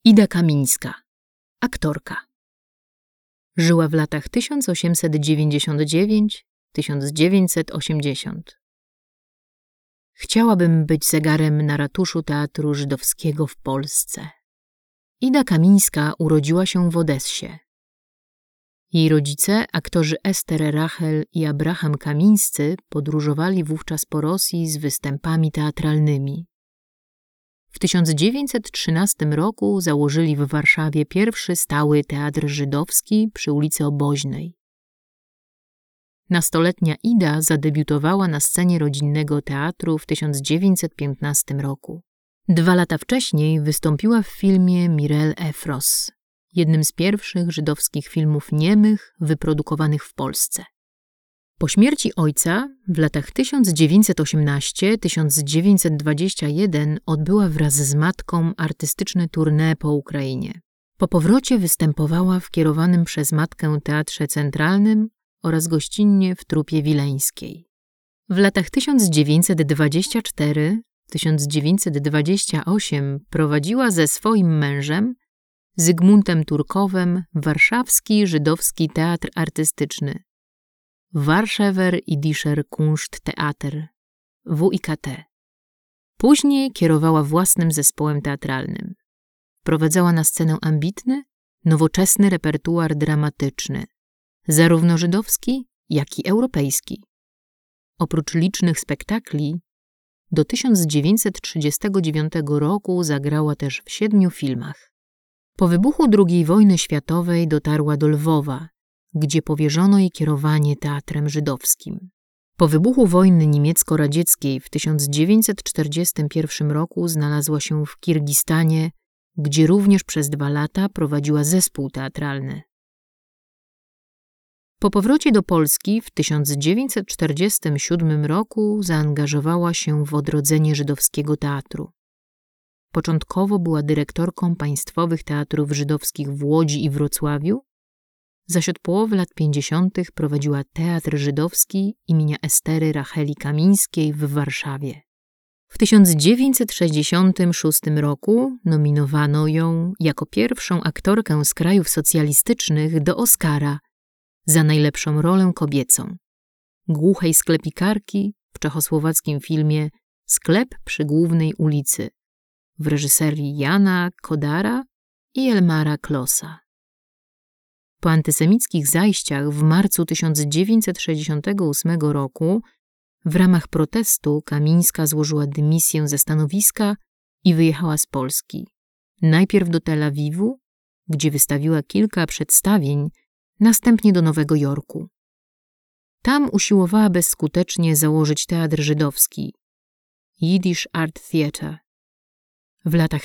Ida Kamińska, aktorka. Żyła w latach 1899–1980. Chciałabym być zegarem na ratuszu Teatru Żydowskiego w Polsce. Ida Kamińska urodziła się w Odessie. Jej rodzice, aktorzy Ester Rachel i Abraham Kamińscy, podróżowali wówczas po Rosji z występami teatralnymi. W 1913 roku założyli w Warszawie pierwszy stały teatr żydowski przy ulicy Oboźnej. Nastoletnia Ida zadebiutowała na scenie rodzinnego teatru w 1915 roku. 2 lata wcześniej wystąpiła w filmie Mirel Efros, jednym z pierwszych żydowskich filmów niemych wyprodukowanych w Polsce. Po śmierci ojca w latach 1918–1921 odbyła wraz z matką artystyczne tournée po Ukrainie. Po powrocie występowała w kierowanym przez matkę Teatrze Centralnym oraz gościnnie w Trupie Wileńskiej. W latach 1924–1928 prowadziła ze swoim mężem, Zygmuntem Turkowem, warszawski żydowski teatr artystyczny Warszawer Idischer Kunsttheater, WIKT. Później kierowała własnym zespołem teatralnym. Wprowadzała na scenę ambitny, nowoczesny repertuar dramatyczny, zarówno żydowski, jak i europejski. Oprócz licznych spektakli, do 1939 roku zagrała też w 7 filmach. Po wybuchu II wojny światowej dotarła do Lwowa, gdzie powierzono jej kierowanie teatrem żydowskim. Po wybuchu wojny niemiecko-radzieckiej w 1941 roku znalazła się w Kirgistanie, gdzie również przez 2 lata prowadziła zespół teatralny. Po powrocie do Polski w 1947 roku zaangażowała się w odrodzenie żydowskiego teatru. Początkowo była dyrektorką państwowych teatrów żydowskich w Łodzi i Wrocławiu, zaś od połowy lat 50. prowadziła Teatr Żydowski imienia Estery Racheli Kamińskiej w Warszawie. W 1966 roku nominowano ją jako pierwszą aktorkę z krajów socjalistycznych do Oscara za najlepszą rolę kobiecą, głuchej sklepikarki w czechosłowackim filmie Sklep przy Głównej ulicy w reżyserii Jana Kodara i Elmara Klossa. Po antysemickich zajściach w marcu 1968 roku w ramach protestu Kamińska złożyła dymisję ze stanowiska i wyjechała z Polski. Najpierw do Tel Awiwu, gdzie wystawiła kilka przedstawień, następnie do Nowego Jorku. Tam usiłowała bezskutecznie założyć teatr żydowski, Yiddish Art Theater. W latach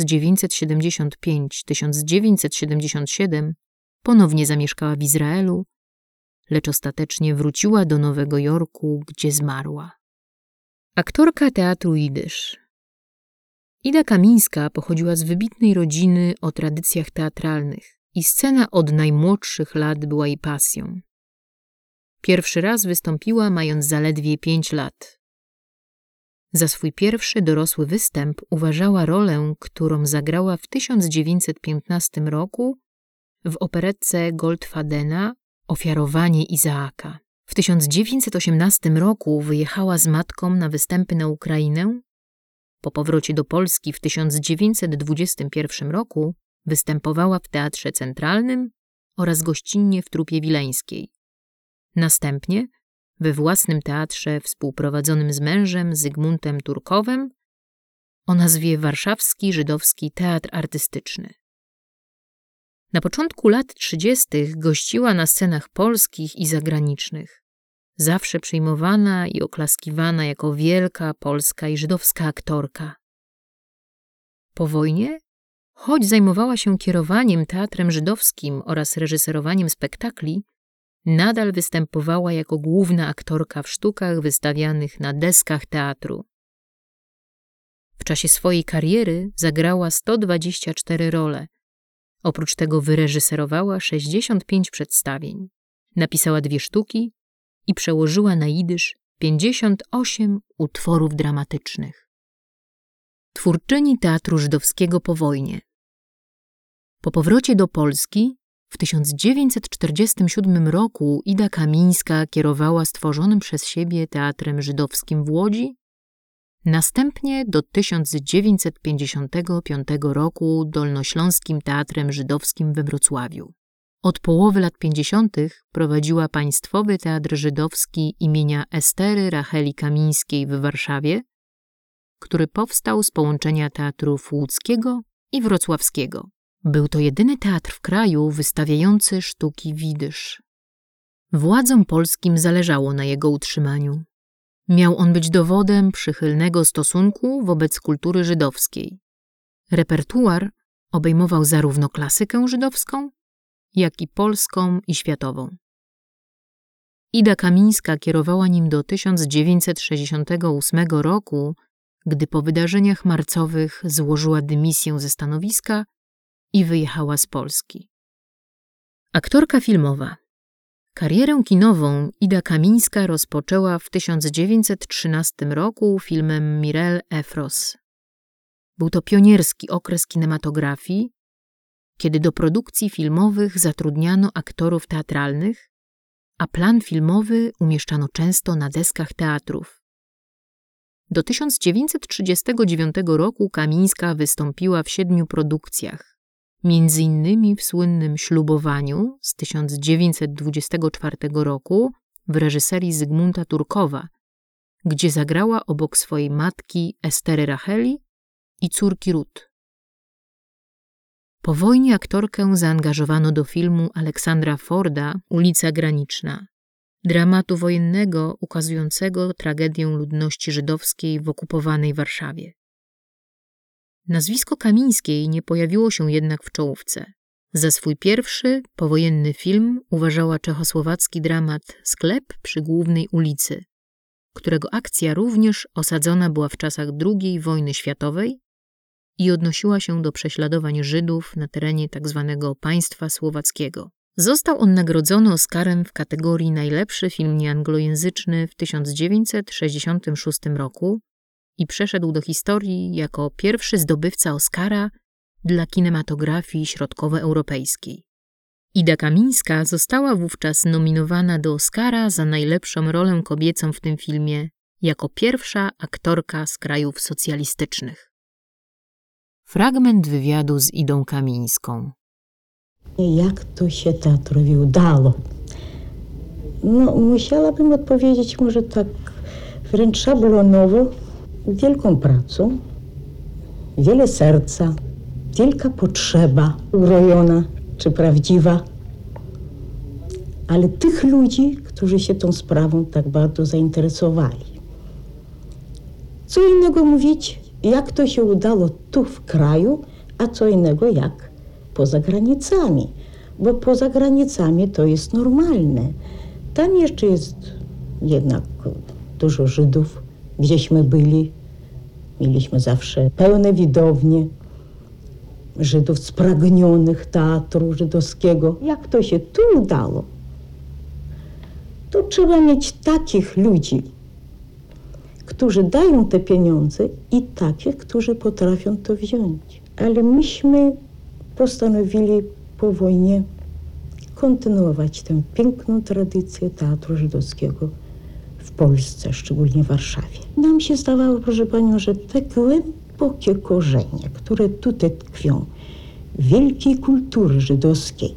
1975–1977 ponownie zamieszkała w Izraelu, lecz ostatecznie wróciła do Nowego Jorku, gdzie zmarła. Aktorka teatru jidysz. Ida Kamińska pochodziła z wybitnej rodziny o tradycjach teatralnych i scena od najmłodszych lat była jej pasją. Pierwszy raz wystąpiła mając zaledwie 5 lat. Za swój pierwszy dorosły występ uważała rolę, którą zagrała w 1915 roku w operetce Goldfadena Ofiarowanie Izaaka. W 1918 roku wyjechała z matką na występy na Ukrainę. Po powrocie do Polski w 1921 roku występowała w Teatrze Centralnym oraz gościnnie w Trupie Wileńskiej. Następnie we własnym teatrze współprowadzonym z mężem Zygmuntem Turkowem o nazwie Warszawski Żydowski Teatr Artystyczny. Na początku lat 30. gościła na scenach polskich i zagranicznych. Zawsze przyjmowana i oklaskiwana jako wielka polska i żydowska aktorka. Po wojnie, choć zajmowała się kierowaniem teatrem żydowskim oraz reżyserowaniem spektakli, nadal występowała jako główna aktorka w sztukach wystawianych na deskach teatru. W czasie swojej kariery zagrała 124 role. Oprócz tego wyreżyserowała 65 przedstawień, napisała 2 sztuki i przełożyła na jidysz 58 utworów dramatycznych. Twórczyni teatru żydowskiego po wojnie. Po powrocie do Polski w 1947 roku Ida Kamińska kierowała stworzonym przez siebie Teatrem Żydowskim w Łodzi, następnie do 1955 roku Dolnośląskim Teatrem Żydowskim we Wrocławiu. Od połowy lat 50. prowadziła Państwowy Teatr Żydowski imienia Estery Racheli Kamińskiej w Warszawie, który powstał z połączenia teatrów łódzkiego i wrocławskiego. Był to jedyny teatr w kraju wystawiający sztuki widysz. Władzom polskim zależało na jego utrzymaniu. Miał on być dowodem przychylnego stosunku wobec kultury żydowskiej. Repertuar obejmował zarówno klasykę żydowską, jak i polską i światową. Ida Kamińska kierowała nim do 1968 roku, gdy po wydarzeniach marcowych złożyła dymisję ze stanowiska i wyjechała z Polski. Aktorka filmowa. Karierę kinową Ida Kamińska rozpoczęła w 1913 roku filmem Mirel Efros. Był to pionierski okres kinematografii, kiedy do produkcji filmowych zatrudniano aktorów teatralnych, a plan filmowy umieszczano często na deskach teatrów. Do 1939 roku Kamińska wystąpiła w 7 produkcjach, między innymi w słynnym Ślubowaniu z 1924 roku w reżyserii Zygmunta Turkowa, gdzie zagrała obok swojej matki Estery Racheli i córki Rut. Po wojnie aktorkę zaangażowano do filmu Aleksandra Forda Ulica Graniczna, dramatu wojennego ukazującego tragedię ludności żydowskiej w okupowanej Warszawie. Nazwisko Kamińskiej nie pojawiło się jednak w czołówce. Za swój pierwszy, powojenny film uważała czechosłowacki dramat Sklep przy Głównej ulicy, którego akcja również osadzona była w czasach II wojny światowej i odnosiła się do prześladowań Żydów na terenie tzw. państwa słowackiego. Został on nagrodzony Oscarem w kategorii Najlepszy film nieanglojęzyczny w 1966 roku i przeszedł do historii jako pierwszy zdobywca Oscara dla kinematografii środkowoeuropejskiej. Ida Kamińska została wówczas nominowana do Oscara za najlepszą rolę kobiecą w tym filmie jako pierwsza aktorka z krajów socjalistycznych. Fragment wywiadu z Idą Kamińską. Jak to się teatrowi udało? No, musiałabym odpowiedzieć może tak wręcz szablonowo, wielką pracą, wiele serca, wielka potrzeba urojona czy prawdziwa, ale tych ludzi, którzy się tą sprawą tak bardzo zainteresowali. Co innego mówić, jak to się udało tu w kraju, a co innego jak poza granicami, bo poza granicami to jest normalne. Tam jeszcze jest jednak dużo Żydów, gdzieśmy byli, mieliśmy zawsze pełne widownie Żydów spragnionych teatru żydowskiego. Jak to się tu udało? To trzeba mieć takich ludzi, którzy dają te pieniądze i takich, którzy potrafią to wziąć. Ale myśmy postanowili po wojnie kontynuować tę piękną tradycję teatru żydowskiego w Polsce, szczególnie w Warszawie. Nam się zdawało, proszę panią, że te głębokie korzenie, które tutaj tkwią, wielkiej kultury żydowskiej,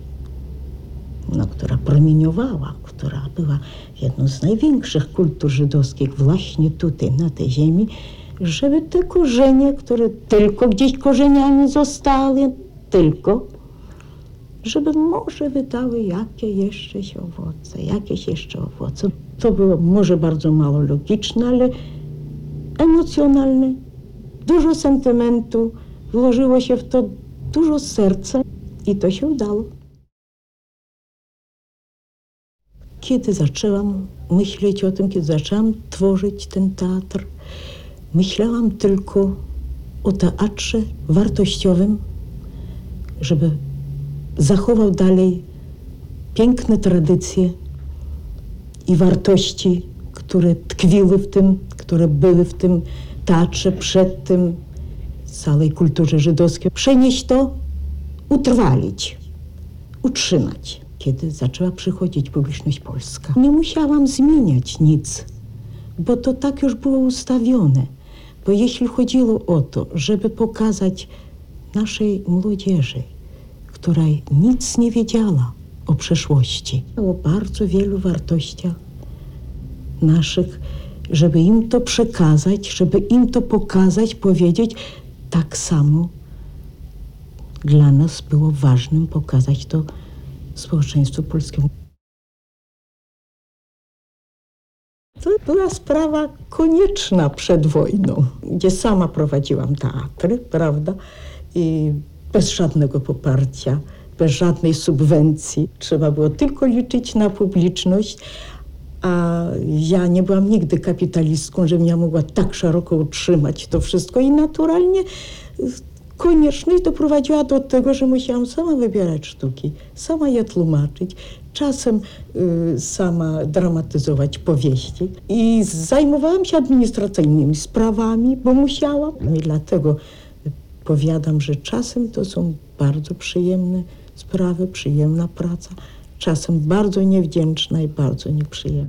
która promieniowała, która była jedną z największych kultur żydowskich właśnie tutaj, na tej ziemi, żeby te korzenie, które tylko gdzieś korzeniami zostały, żeby może wydały jakieś jeszcze owoce. To było może bardzo mało logiczne, ale emocjonalne. Dużo sentymentu, włożyło się w to dużo serca i to się udało. Kiedy zaczęłam myśleć o tym, kiedy zaczęłam tworzyć ten teatr, myślałam tylko o teatrze wartościowym, żeby zachował dalej piękne tradycje i wartości, które tkwiły w tym, które były w tym teatrze przed tym, całej kulturze żydowskiej. Przenieść to utrwalić, utrzymać. Kiedy zaczęła przychodzić publiczność polska, nie musiałam zmieniać nic, bo to tak już było ustawione. Bo jeśli chodziło o to, żeby pokazać naszej młodzieży, która nic nie wiedziała o przeszłości, o bardzo wielu wartościach naszych, żeby im to przekazać, żeby im to pokazać, powiedzieć, tak samo dla nas było ważnym pokazać to społeczeństwu polskiemu. To była sprawa konieczna przed wojną, gdzie sama prowadziłam teatry, prawda? I bez żadnego poparcia, bez żadnej subwencji. Trzeba było tylko liczyć na publiczność, a ja nie byłam nigdy kapitalistką, żebym ja mogła tak szeroko utrzymać to wszystko i naturalnie konieczność doprowadziła do tego, że musiałam sama wybierać sztuki, sama je tłumaczyć, czasem sama dramatyzować powieści i zajmowałam się administracyjnymi sprawami, bo musiałam. I dlatego powiadam, że czasem to są bardzo przyjemne sprawy, przyjemna praca, czasem bardzo niewdzięczna i bardzo nieprzyjemna.